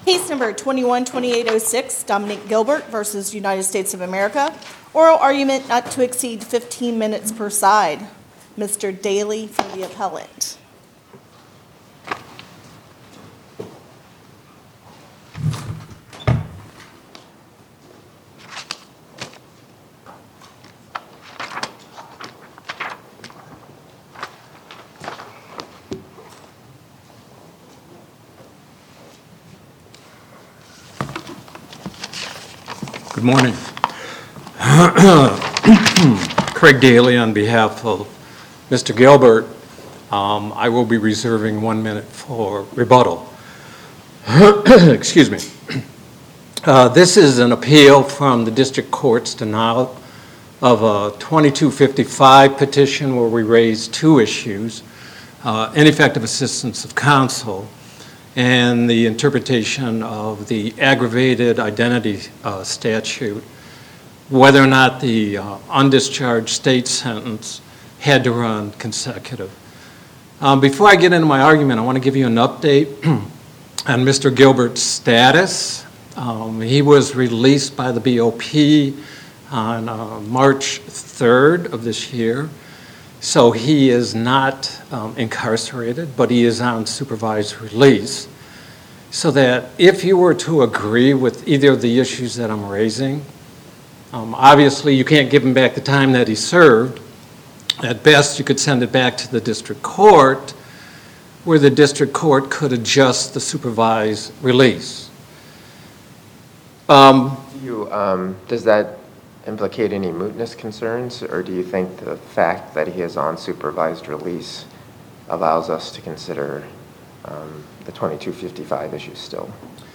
Case number 21-2806, Dominic Gilbert versus United States of America. Oral argument not to exceed 15 minutes per side. Mr. Daly for the appellant. Good morning. Craig Daly on behalf of Mr. Gilbert. I will be reserving 1 minute for rebuttal. Excuse me. This is an appeal from the district court's denial of a 2255 petition where we raised two issues, ineffective assistance of counsel and the interpretation of the aggravated identity statute, whether or not the undischarged state sentence had to run consecutive. Before I get into my argument, I want to give you an update on Mr. Gilbert's status. He was released by the BOP on March 3rd of this year. So he is not incarcerated, but he is on supervised release. So that if you were to agree with either of the issues that I'm raising, obviously you can't give him back the time that he served. At best, you could send it back to the district court, where the district court could adjust the supervised release. Does that implicate any mootness concerns, or do you think the fact that he is on supervised release allows us to consider the 2255 issue still?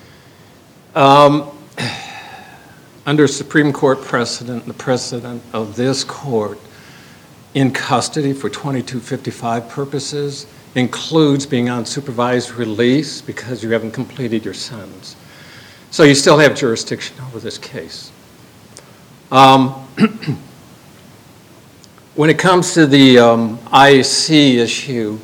Under Supreme Court precedent, the precedent of this court in custody for 2255 purposes includes being on supervised release because you haven't completed your sentence. So you still have jurisdiction over this case. When it comes to the IAC issue,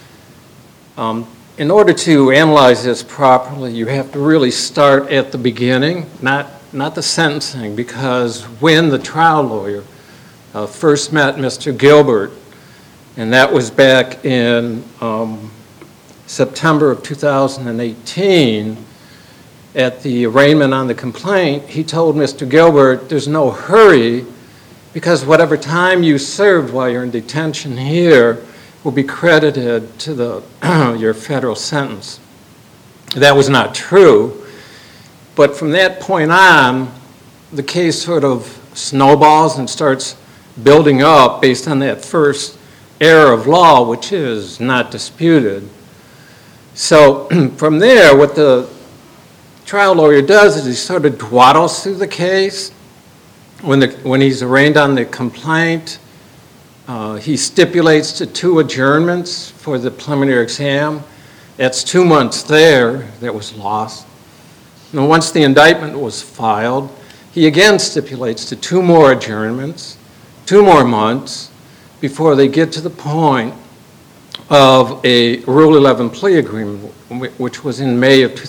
in order to analyze this properly, you have to really start at the beginning, not the sentencing, because when the trial lawyer first met Mr. Gilbert, and that was back in September of 2018, at the arraignment on the complaint, he told Mr. Gilbert, there's no hurry because whatever time you served while you're in detention here will be credited to your federal sentence. That was not true, but from that point on, the case sort of snowballs and starts building up based on that first error of law, which is not disputed. So from there, what the trial lawyer does is he sort of dwaddles through the case. When he's arraigned on the complaint, he stipulates to 2 adjournments for the preliminary exam. That's 2 months there that was lost. And once the indictment was filed, he again stipulates to 2 more adjournments, 2 more months, before they get to the point of a Rule 11 plea agreement, which was in May of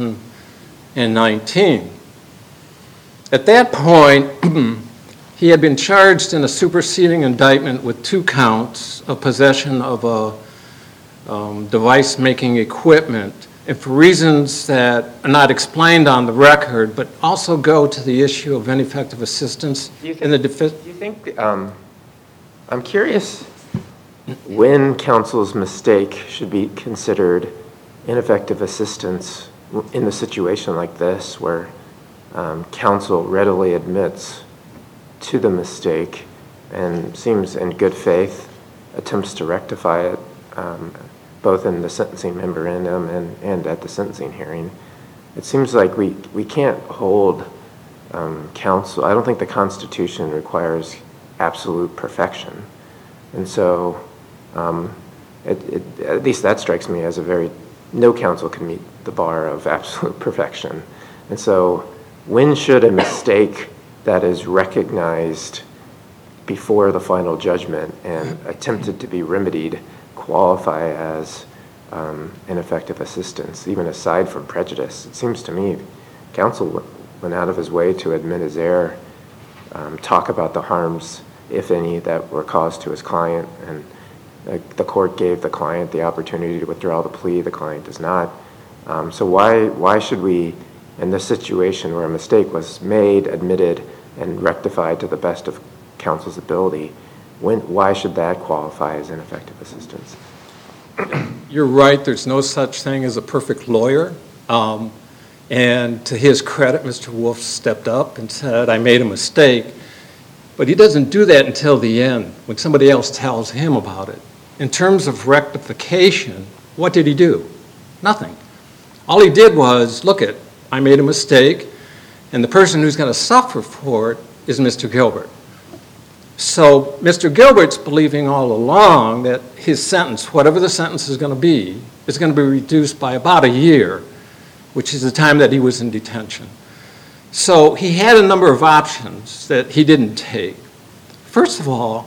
2019. At that point, he had been charged in a superseding indictment with 2 counts of possession of a device-making equipment, and for reasons that are not explained on the record, but also go to the issue of ineffective assistance in the defense. Do you think, I'm curious when counsel's mistake should be considered ineffective assistance in a situation like this where counsel readily admits to the mistake and seems in good faith, attempts to rectify it, both in the sentencing memorandum and at the sentencing hearing. It seems like we can't hold counsel. I don't think the Constitution requires absolute perfection. And so at least that strikes me as no counsel can meet the bar of absolute perfection. And so when should a mistake that is recognized before the final judgment and attempted to be remedied qualify as ineffective assistance, even aside from prejudice? It seems to me counsel went out of his way to admit his error, talk about the harms, if any, that were caused to his client, and the court gave the client the opportunity to withdraw the plea. The client does not. So why should we, in this situation where a mistake was made, admitted, and rectified to the best of counsel's ability, why should that qualify as ineffective assistance? You're right, there's no such thing as a perfect lawyer. And to his credit, Mr. Wolf stepped up and said, I made a mistake. But he doesn't do that until the end, when somebody else tells him about it. In terms of rectification, what did he do? Nothing. All he did was, look it, I made a mistake, and the person who's going to suffer for it is Mr. Gilbert. So Mr. Gilbert's believing all along that his sentence, whatever the sentence is going to be reduced by about a year, which is the time that he was in detention. So he had a number of options that he didn't take. First of all,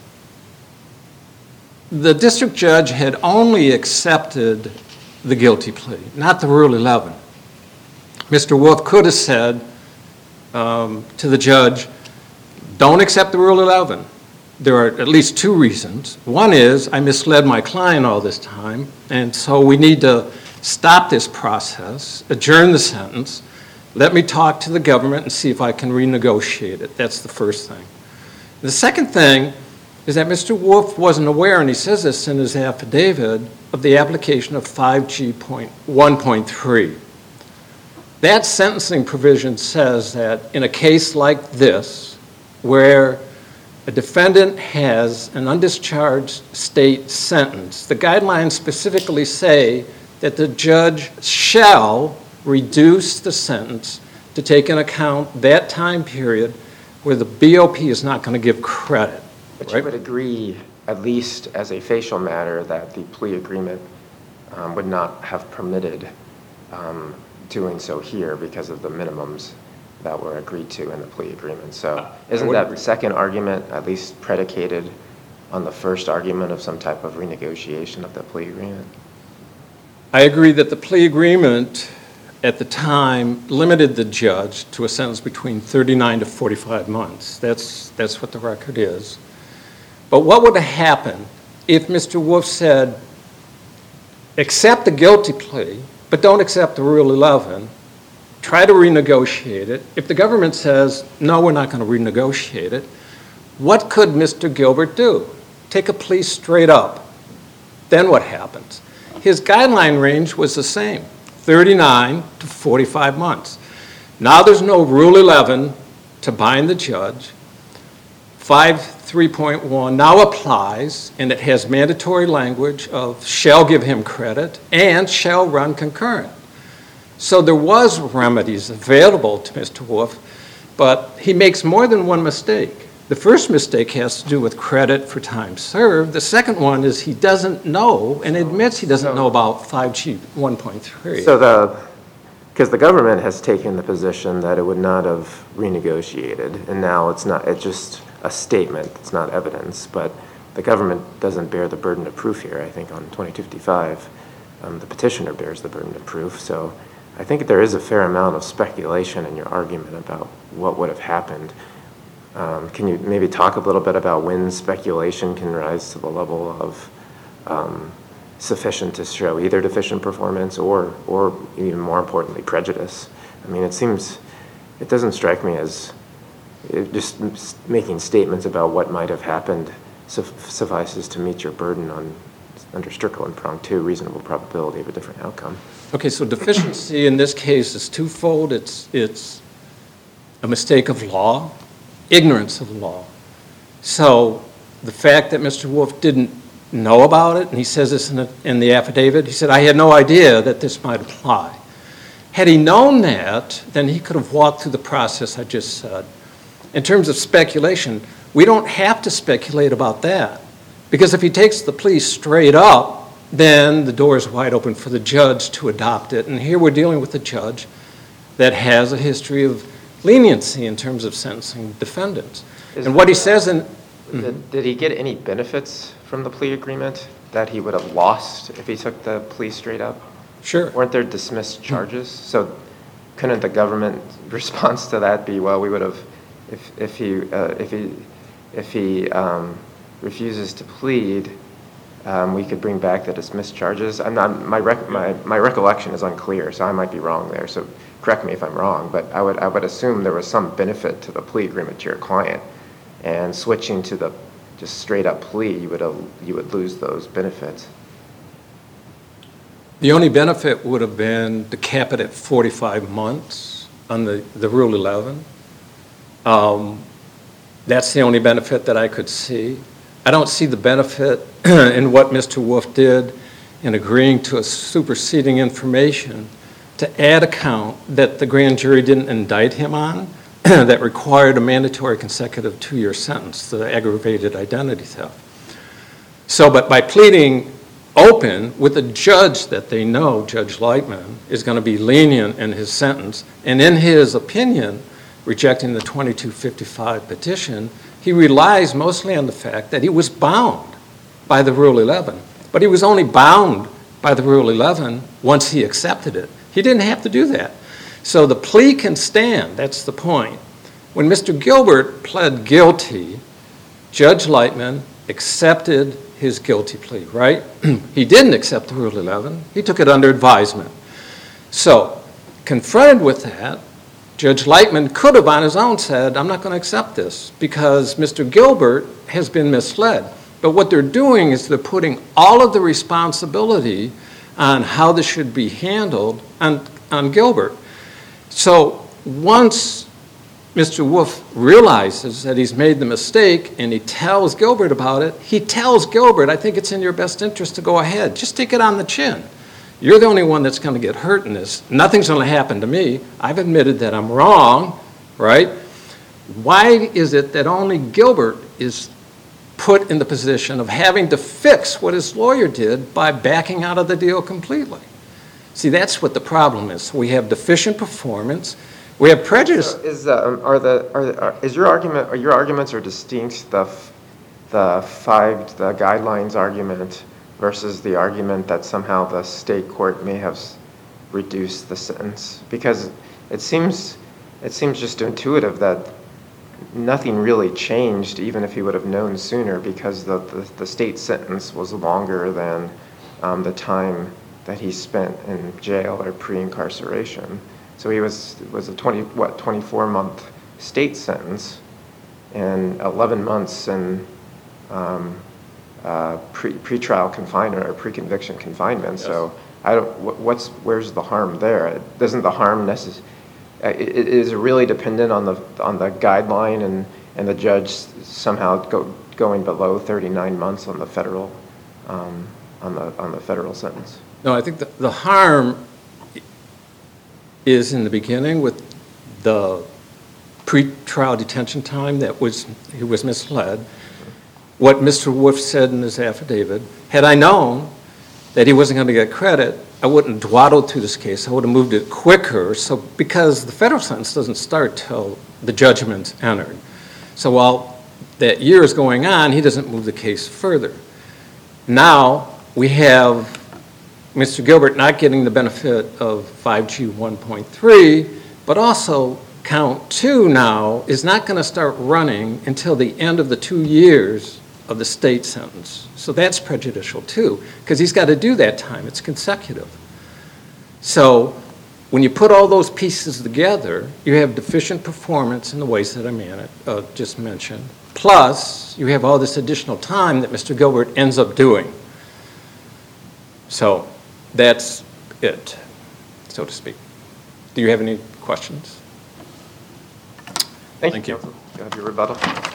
the district judge had only accepted the guilty plea, not the Rule 11. Mr. Wolf could have said to the judge, don't accept the Rule 11. There are at least two reasons. One is I misled my client all this time, and so we need to stop this process, adjourn the sentence, let me talk to the government and see if I can renegotiate it. That's the first thing. The second thing is that Mr. Wolf wasn't aware, and he says this in his affidavit, of the application of 5G.1.3. That sentencing provision says that in a case like this, where a defendant has an undischarged state sentence, the guidelines specifically say that the judge shall reduce the sentence to take into account that time period where the BOP is not going to give credit. But right? You would agree, at least as a facial matter, that the plea agreement would not have permitted doing so here because of the minimums that were agreed to in the plea agreement. So isn't that second argument at least predicated on the first argument of some type of renegotiation of the plea agreement? I agree that the plea agreement at the time limited the judge to a sentence between 39 to 45 months. That's what the record is. But what would have happened if Mr. Wolf said, accept the guilty plea, but don't accept the Rule 11, try to renegotiate it. If the government says, no, we're not going to renegotiate it, what could Mr. Gilbert do? Take a plea straight up. Then what happens? His guideline range was the same, 39 to 45 months. Now there's no Rule 11 to bind the judge. 5.3.1 now applies, and it has mandatory language of shall give him credit and shall run concurrent. So there was remedies available to Mr. Wolf, but he makes more than one mistake. The first mistake has to do with credit for time served. The second one is he doesn't know and admits he doesn't know about 5G.1.3. So because the government has taken the position that it would not have renegotiated, and now it's just a statement, it's not evidence, but the government doesn't bear the burden of proof here. I think on 2255, the petitioner bears the burden of proof. So I think there is a fair amount of speculation in your argument about what would have happened. Can you maybe talk a little bit about when speculation can rise to the level of sufficient to show either deficient performance or even more importantly, prejudice? I mean, it doesn't strike me as just making statements about what might have happened suffices to meet your burden under Strickland prong 2, reasonable probability of a different outcome. Okay, so deficiency in this case is twofold. It's a mistake of law, ignorance of law. So the fact that Mr. Wolf didn't know about it, and he says this in the affidavit, he said, I had no idea that this might apply. Had he known that, then he could have walked through the process I just said. In terms of speculation, we don't have to speculate about that, because if he takes the plea straight up, then the door is wide open for the judge to adopt it. And here we're dealing with a judge that has a history of leniency in terms of sentencing defendants. And what he says in... Did he get any benefits from the plea agreement? that he would have lost if he took the plea straight up? Sure. Weren't there dismissed charges? So couldn't the government response to that be, well, we would have, if he refuses to plead, we could bring back the dismissed charges? My recollection is unclear, so I might be wrong there. So correct me if I'm wrong, but I would assume there was some benefit to the plea agreement to your client, and switching to the just straight up plea, you would lose those benefits. The only benefit would have been to cap it at 45 months on the Rule 11. That's the only benefit that I could see. I don't see the benefit in what Mr. Wolf did in agreeing to a superseding information to add a count that the grand jury didn't indict him on that required a mandatory consecutive 2-year sentence, the aggravated identity theft. So, but by pleading open with a judge that they know, Judge Lightman, is going to be lenient in his sentence, and in his opinion, rejecting the 2255 petition, he relies mostly on the fact that he was bound by the Rule 11. But he was only bound by the Rule 11 once he accepted it. He didn't have to do that. So the plea can stand, that's the point. When Mr. Gilbert pled guilty, Judge Lightman accepted his guilty plea, right? He didn't accept the Rule 11. He took it under advisement. So, confronted with that, Judge Lightman could have on his own said, I'm not going to accept this because Mr. Gilbert has been misled. But what they're doing is they're putting all of the responsibility on how this should be handled on Gilbert. So once Mr. Wolf realizes that he's made the mistake and he tells Gilbert about it, he tells Gilbert, I think it's in your best interest to go ahead. Just take it on the chin. You're the only one that's going to get hurt in this. Nothing's going to happen to me. I've admitted that I'm wrong, right? Why is it that only Gilbert is put in the position of having to fix what his lawyer did by backing out of the deal completely? See, that's what the problem is. We have deficient performance. We have prejudice. So is your arguments are distinct, the guidelines argument versus the argument that somehow the state court may have reduced the sentence? Because it seems just intuitive that nothing really changed, even if he would have known sooner, because the state sentence was longer than the time that he spent in jail or pre-incarceration. So it was a 24-month state sentence and 11 months in pre-trial confinement or pre-conviction confinement. Yes. So where's the harm there? Doesn't the harm is it really dependent on the guideline and the judge somehow going below 39 months on the federal federal sentence? No, I think the harm is in the beginning with the pre-trial detention time he was misled. What Mr. Wolf said in his affidavit, had I known that he wasn't going to get credit, I wouldn't have dawdled through this case. I would have moved it quicker. So because the federal sentence doesn't start till the judgment's entered. So while that year is going on, he doesn't move the case further. Now we have Mr. Gilbert not getting the benefit of 5G 1.3, but also count 2 now is not going to start running until the end of the 2 years of the state sentence. So that's prejudicial too, because he's got to do that time. It's consecutive. So when you put all those pieces together, you have deficient performance in the ways that I just mentioned. Plus, you have all this additional time that Mr. Gilbert ends up doing. So that's it, so to speak. Do you have any questions? Thank you. You have your rebuttal.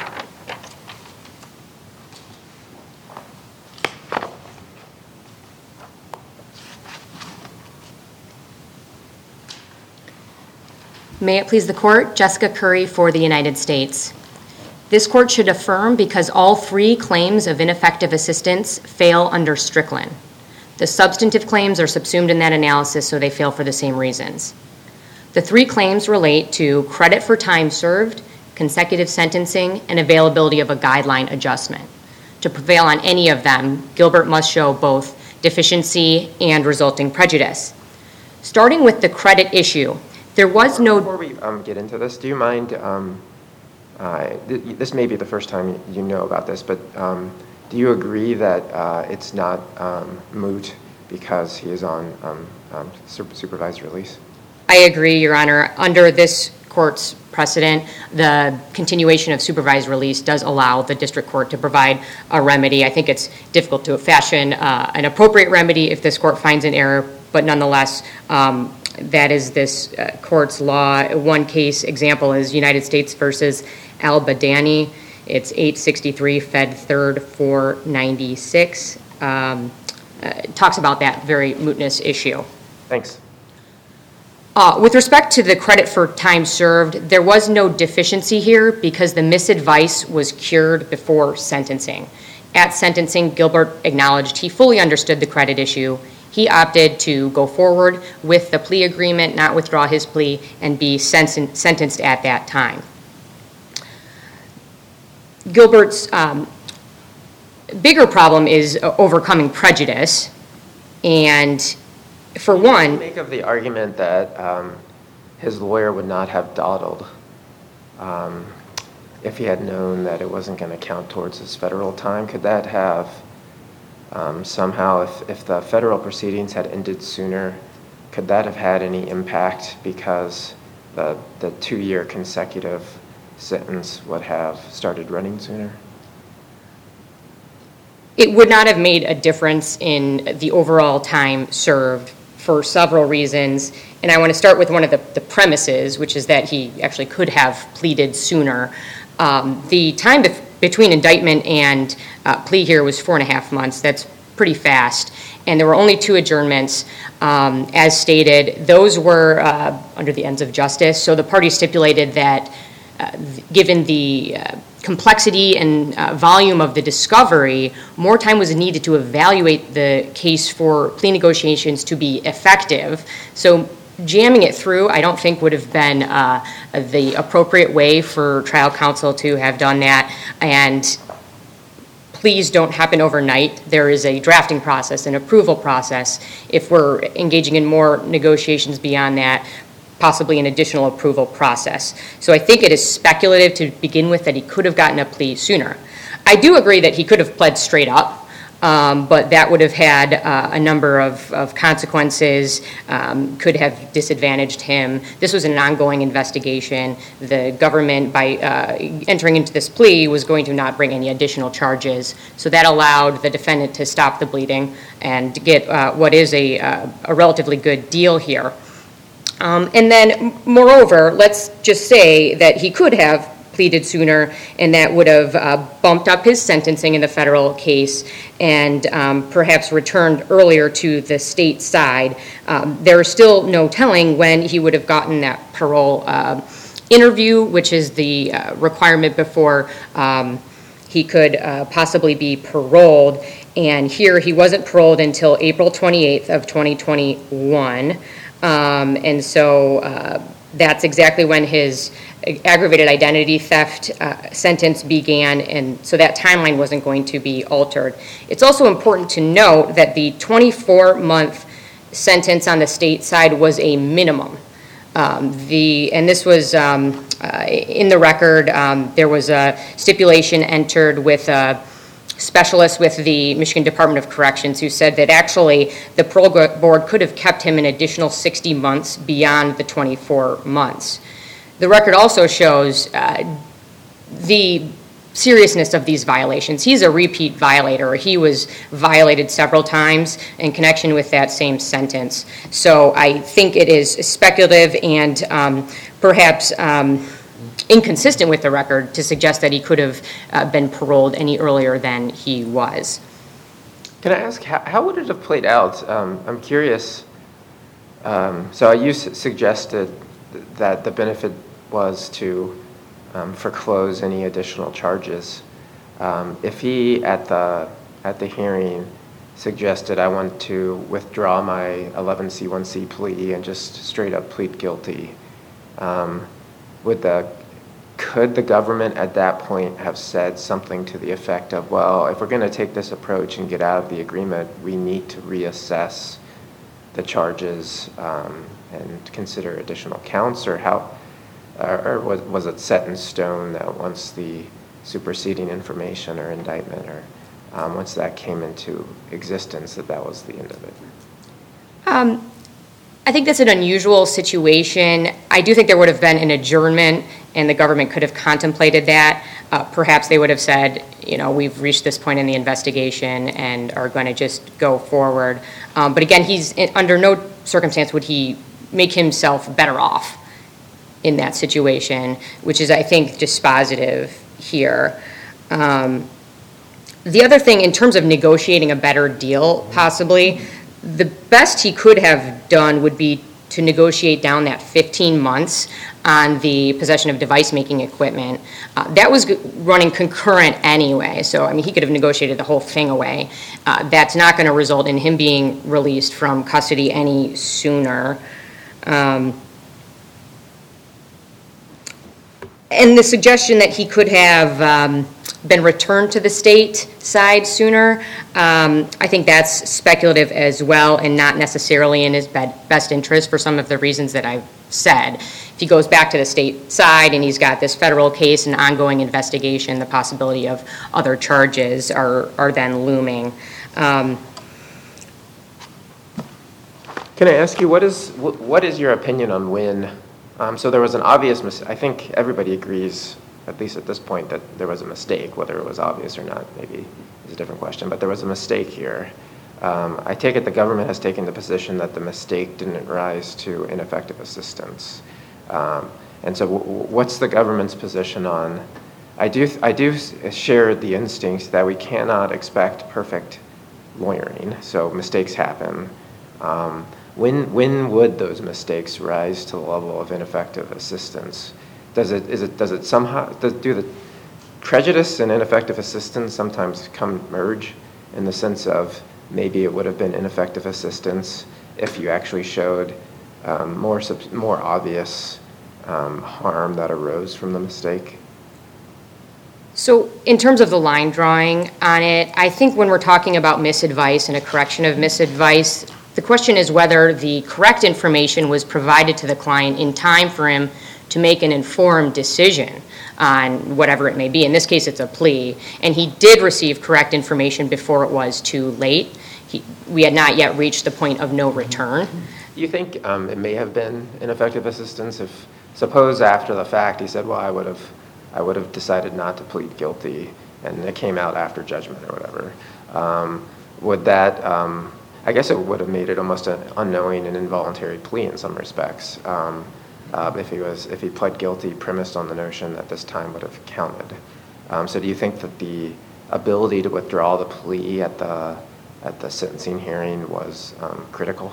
May it please the court, Jessica Curry for the United States. This court should affirm because all 3 claims of ineffective assistance fail under Strickland. The substantive claims are subsumed in that analysis, so they fail for the same reasons. The 3 claims relate to credit for time served, consecutive sentencing, and availability of a guideline adjustment. To prevail on any of them, Gilbert must show both deficiency and resulting prejudice. Starting with the credit issue, there was no... Before we get into this, do you mind, this may be the first time you know about this, but do you agree that it's not moot because he is on supervised release? I agree, Your Honor. Under this court's precedent, the continuation of supervised release does allow the district court to provide a remedy. I think it's difficult to fashion an appropriate remedy if this court finds an error, but nonetheless, that is this court's law. One case example is United States versus Al-Badani. It's 863 Fed 3rd 496. It talks about that very mootness issue. Thanks. With respect to the credit for time served, there was no deficiency here because the misadvice was cured before sentencing. At sentencing, Gilbert acknowledged he fully understood the credit issue. He opted to go forward with the plea agreement, not withdraw his plea, and be sentenced at that time. Gilbert's bigger problem is overcoming prejudice, and for one... Make of the argument that his lawyer would not have dawdled if he had known that it wasn't going to count towards his federal time. Could that have somehow, if the federal proceedings had ended sooner, could that have had any impact because the 2-year consecutive sentence would have started running sooner? It would not have made a difference in the overall time served for several reasons. And I want to start with one of the premises, which is that he actually could have pleaded sooner. The time between indictment and plea here was 4.5 months. That's pretty fast. And there were only 2 adjournments. As stated, those were under the ends of justice. So the parties stipulated that given the complexity and volume of the discovery, more time was needed to evaluate the case for plea negotiations to be effective. So jamming it through, I don't think would have been the appropriate way for trial counsel to have done that. And pleas don't happen overnight. There is a drafting process, an approval process. If we're engaging in more negotiations beyond that, possibly an additional approval process. So I think it is speculative to begin with that he could have gotten a plea sooner. I do agree that he could have pled straight up, but that would have had a number of consequences, could have disadvantaged him. This was an ongoing investigation. The government, by entering into this plea, was going to not bring any additional charges. So that allowed the defendant to stop the bleeding and to get what is a relatively good deal here. And then, moreover, let's just say that he could have pleaded sooner, and that would have bumped up his sentencing in the federal case and perhaps returned earlier to the state side. There is still no telling when he would have gotten that parole interview, which is the requirement before he could possibly be paroled. And here he wasn't paroled until April 28th of 2021. And so that's exactly when his aggravated identity theft sentence began, and so that timeline wasn't going to be altered. It's also important to note that the 24-month sentence on the state side was a minimum. And this was in the record. There was a stipulation entered with specialists with the Michigan Department of Corrections who said that actually the parole board could have kept him an additional 60 months beyond the 24 months. The record also shows the seriousness of these violations. He's a repeat violator. He was violated several times in connection with that same sentence. So I think it is speculative and perhaps inconsistent with the record to suggest that he could have been paroled any earlier than he was. Can I ask, how would it have played out? I'm curious. So you suggested that the benefit was to foreclose any additional charges. If he, at the hearing, suggested, I want to withdraw my 11C1C plea and just straight up plead guilty, could the government at that point have said something to the effect of, well, if we're going to take this approach and get out of the agreement, we need to reassess the charges and consider additional counts, or how, or was it set in stone that once the superseding information or indictment, or once that came into existence, that was the end of it? I think that's an unusual situation. I do think there would have been an adjournment, and the government could have contemplated that. Perhaps they would have said, you know, we've reached this point in the investigation and are going to just go forward. But again, under no circumstance would he make himself better off in that situation, which is, I think, dispositive here. The other thing, in terms of negotiating a better deal, possibly, the best he could have done would be to negotiate down that 15 months on the possession of device-making equipment. That was running concurrent anyway, so I mean, he could have negotiated the whole thing away. That's not going to result in him being released from custody any sooner. And the suggestion that he could have been returned to the state side sooner, I think that's speculative as well, and not necessarily in his best interest for some of the reasons that I've said. If he goes back to the state side and he's got this federal case and ongoing investigation, the possibility of other charges are then looming. Can I ask you, what is your opinion on when? So there was an obvious mistake. I think everybody agrees, at least at this point, that there was a mistake. Whether it was obvious or not, maybe is a different question, but there was a mistake here. I take it the government has taken the position that the mistake didn't rise to ineffective assistance. And so what's the government's position on, I do share the instinct that we cannot expect perfect lawyering, so mistakes happen. When would those mistakes rise to the level of ineffective assistance? Do the prejudice and ineffective assistance sometimes merge in the sense of maybe it would have been ineffective assistance if you actually showed more obvious harm that arose from the mistake? So in terms of the line drawing on it, I think when we're talking about misadvice and a correction of misadvice, the question is whether the correct information was provided to the client in time for him to make an informed decision on whatever it may be. In this case, it's a plea, and he did receive correct information before it was too late. We had not yet reached the point of no return. Do you think it may have been ineffective assistance if, suppose after the fact, he said, well, I would have decided not to plead guilty, and it came out after judgment or whatever. Would that, I guess it would have made it almost an unknowing and involuntary plea in some respects, if he pled guilty premised on the notion that this time would have counted. So do you think that the ability to withdraw the plea at the sentencing hearing was critical?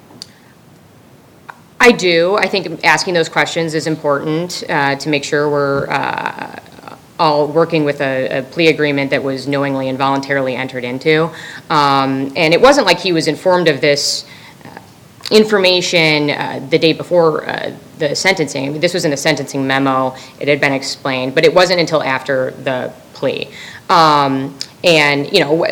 I do. I think asking those questions is important to make sure we're all working with a plea agreement that was knowingly and voluntarily entered into. And it wasn't like he was informed of this information the day before the sentencing. This was in a sentencing memo. It had been explained, but it wasn't until after the plea. And, you know,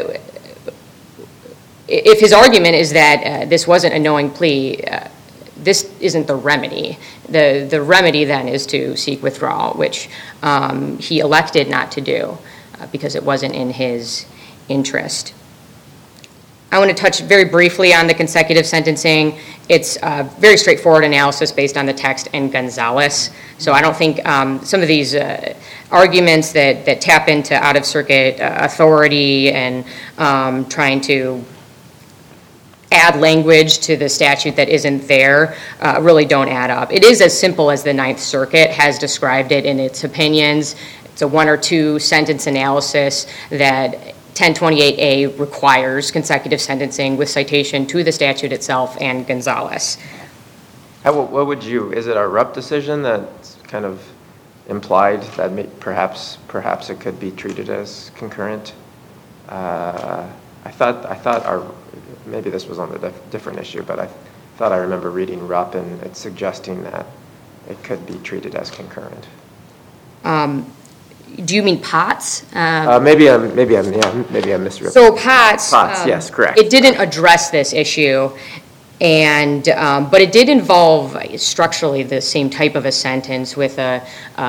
if his argument is that this wasn't a knowing plea, this isn't the remedy. The remedy then is to seek withdrawal, which he elected not to do because it wasn't in his interest. I want to touch very briefly on the consecutive sentencing. It's a very straightforward analysis based on the text and Gonzalez. So I don't think some of these arguments that tap into out-of-circuit authority and trying to add language to the statute that isn't there really don't add up. It is as simple as the Ninth Circuit has described it in its opinions. It's a 1 or 2 sentence analysis that 1028A requires consecutive sentencing with citation to the statute itself and Gonzalez. What would you, is it a Rupp decision that kind of implied that perhaps it could be treated as concurrent? I thought maybe this was on a different issue, but I thought I remember reading Rupp and it's suggesting that it could be treated as concurrent. Do you mean Potts? Maybe I'm misrepresenting. So Potts. Potts, yes, correct. It didn't address this issue, and but it did involve structurally the same type of a sentence with a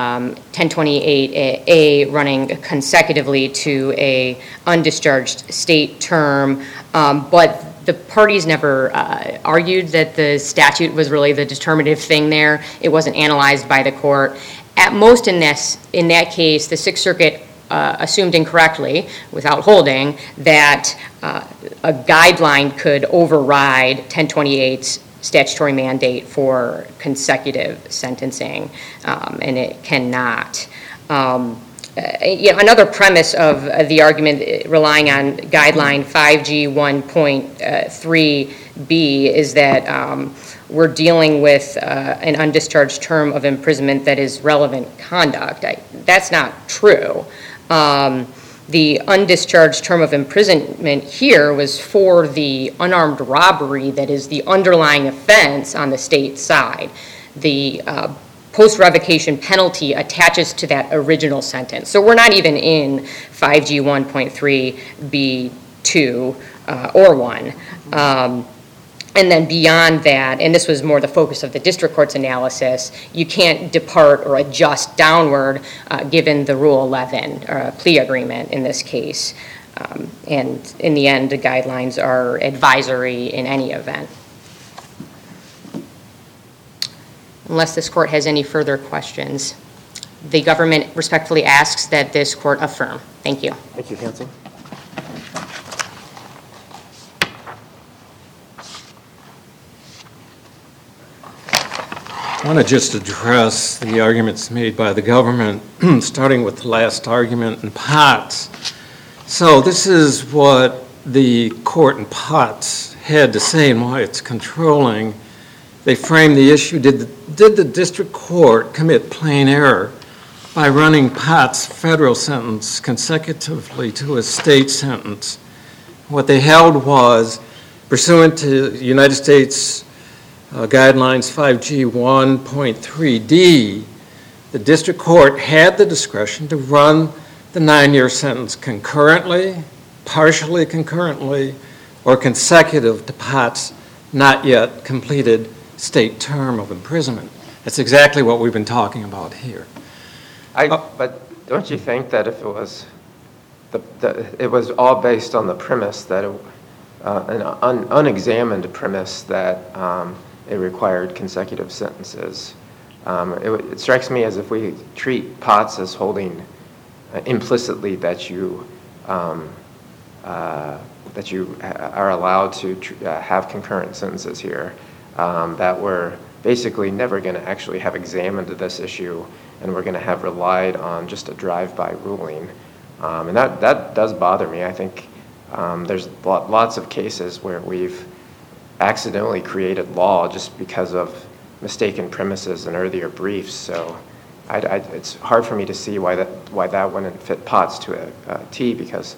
1028A running consecutively to a undischarged state term, but the parties never argued that the statute was really the determinative thing there. It wasn't analyzed by the court. At most in that case, the Sixth Circuit assumed incorrectly, without holding, that a guideline could override 1028's statutory mandate for consecutive sentencing, and it cannot. Another premise of the argument relying on guideline 5G 1.3b is that we're dealing with an undischarged term of imprisonment that is relevant conduct. That's not true. The undischarged term of imprisonment here was for the unarmed robbery that is the underlying offense on the state side. The post-revocation penalty attaches to that original sentence. So we're not even in 5G 1.3b2 or 1. And then beyond that, and this was more the focus of the district court's analysis, you can't depart or adjust downward given the Rule 11 plea agreement in this case. And in the end, the guidelines are advisory in any event. Unless this court has any further questions, the government respectfully asks that this court affirm. Thank you. Thank you, counsel. I want to just address the arguments made by the government, starting with the last argument in Potts. So this is what the court in Potts had to say and why it's controlling. They framed the issue, did the district court commit plain error by running Potts' federal sentence consecutively to a state sentence? What they held was, pursuant to United States Guidelines 5G 1.3d, the district court had the discretion to run the 9-year sentence concurrently, partially concurrently, or consecutive to Potts' not yet completed state term of imprisonment. That's exactly what we've been talking about here. But don't you think that if it was it was all based on the premise that an unexamined premise that it required consecutive sentences? It strikes me as if we treat Potts as holding implicitly that you are allowed to have concurrent sentences here, that we're basically never going to actually have examined this issue, and we're going to have relied on just a drive-by ruling. And that does bother me. I think there's lots of cases where we've accidentally created law just because of mistaken premises in earlier briefs. So it's hard for me to see why that wouldn't fit Potts to a T, because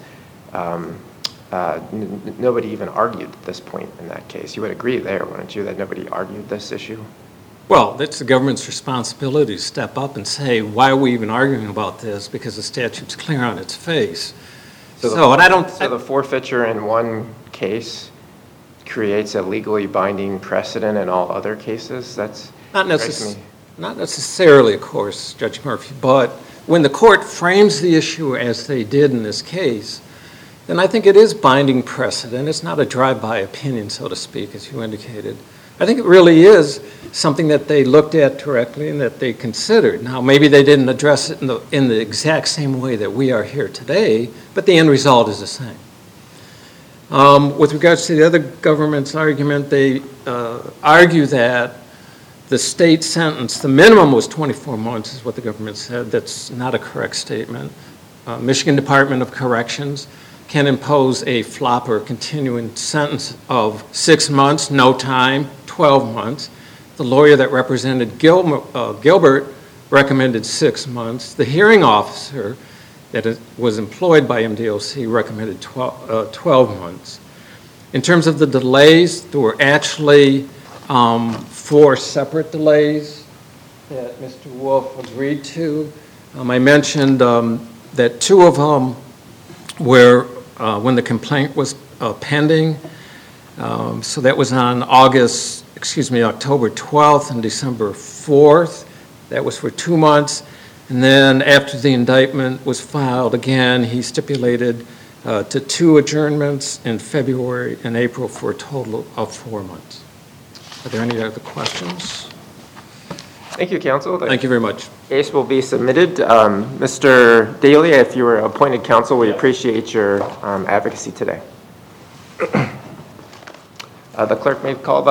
nobody even argued at this point in that case. You would agree there, wouldn't you, that nobody argued this issue? Well, it's the government's responsibility to step up and say, why are we even arguing about this? Because the statute's clear on its face. So the forfeiture in one case creates a legally binding precedent in all other cases? That's not necessarily, of course, Judge Murphy, but when the court frames the issue as they did in this case, then I think it is binding precedent. It's not a drive-by opinion, so to speak, as you indicated. I think it really is something that they looked at directly and that they considered. Now, maybe they didn't address it in the exact same way that we are here today, but the end result is the same. With regards to the other government's argument, they argue that the state sentence, the minimum was 24 months is what the government said. That's not a correct statement. Michigan Department of Corrections can impose a flopper continuing sentence of 6 months, no time, 12 months. The lawyer that represented Gilbert recommended 6 months. The hearing officer that was employed by MDOC recommended 12 months. In terms of the delays, there were actually 4 separate delays that Mr. Wolf agreed to. I mentioned that two of them were when the complaint was pending. So that was on October 12th and December 4th. That was for 2 months. And then after the indictment was filed, again, he stipulated to 2 adjournments in February and April for a total of 4 months. Are there any other questions? Thank you, counsel. Thank you very much. Case will be submitted. Mr. Daly, if you were appointed counsel, we appreciate your advocacy today. The clerk may call the